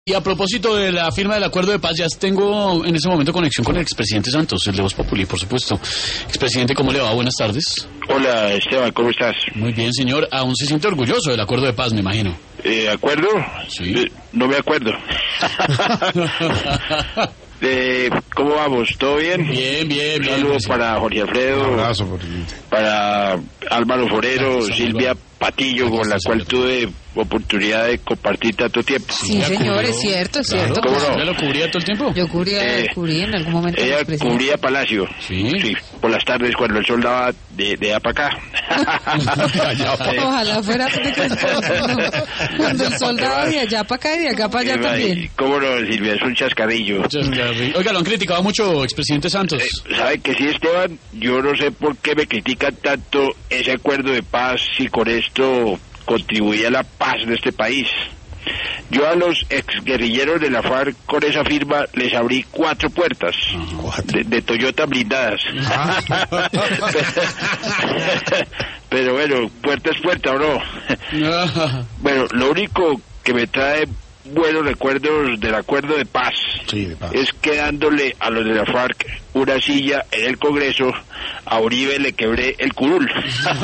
Y a propósito de la firma del acuerdo de paz, ya tengo en ese momento conexión con el expresidente Santos, el de Voz Populi, por supuesto. Expresidente, ¿cómo le va? Buenas tardes. Hola, Esteban, ¿cómo estás? Muy bien, señor. Aún se siente orgulloso del acuerdo de paz, me imagino. ¿Acuerdo? Sí. No me acuerdo. ¿Cómo vamos? ¿Todo bien? Bien. Un saludo para Jorge Alfredo. Un abrazo, para Álvaro Forero, Gracias, Silvia Patillo, con la cual tuve oportunidad de compartir tanto tiempo. Sí, señor, es cierto, es Claro. cierto. ¿Cómo no? ¿Ya lo cubría todo el tiempo? Yo cubrí en algún momento. Ella presidente. cubría Palacio. Sí. Por las tardes cuando el sol daba de allá para acá. Ojalá fuera cuando el soldado de allá para acá y de acá para allá también. ¿Cómo no, Silvia? Es un chascarrillo. Oiga, lo han criticado mucho, expresidente Santos. ¿Sabe que sí, Esteban? Yo no sé por qué me critican tanto ese acuerdo de paz si con esto contribuía a la paz de este país. Yo a los exguerrilleros de la FARC con esa firma les abrí 4 puertas de Toyota blindadas. Pero bueno, puerta es puerta, ¿o no? Bueno, lo único que me trae buenos recuerdos del acuerdo de paz, Sí, de paz. es que dándole a los de la FARC una silla en el Congreso, a Uribe le quebré el curul.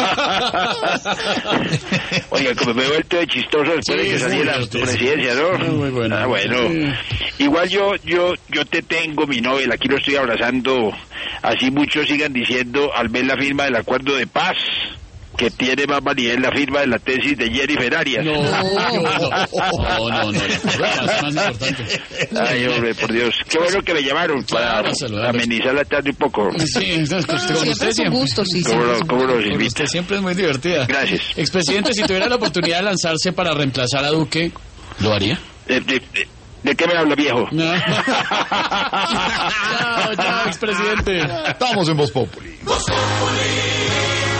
Oiga, como me he vuelto de chistoso después de que salí de la presidencia, ¿no? Muy bueno. Ah, bueno. Igual yo te tengo mi novela, aquí lo estoy abrazando, así muchos sigan diciendo al ver la firma del acuerdo de paz que tiene más validez la firma de la tesis de Jennifer Arias. No, la prueba es más importante. Ay, hombre, por Dios. Qué bueno que me llamaron para Claro, saludarlos. amenizar la tarde un poco. Sí, con Siempre usted es un siempre. gusto, sí. ¿Cómo siempre es no, un cómo no, gusto. Con Silvita? usted siempre es muy divertida. Gracias. Expresidente, si tuviera la oportunidad de lanzarse para reemplazar a Duque, ¿lo haría? ¿De qué me habla, viejo? No. Chao, expresidente. Estamos en Voz Populi.